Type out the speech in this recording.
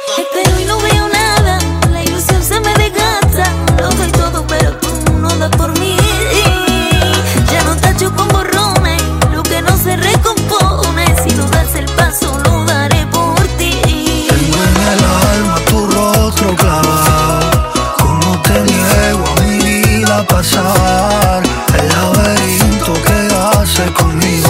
Es que hoy no veo nada, la ilusión se me desgasta. Lo doy todo pero tú no das por mí. Ya no tacho con borrones lo que no se recompone. Si no das el paso lo daré por ti. Tengo en el alma tu rostro clavado. Como te niego a mi vida pasar. El laberinto que hace conmigo.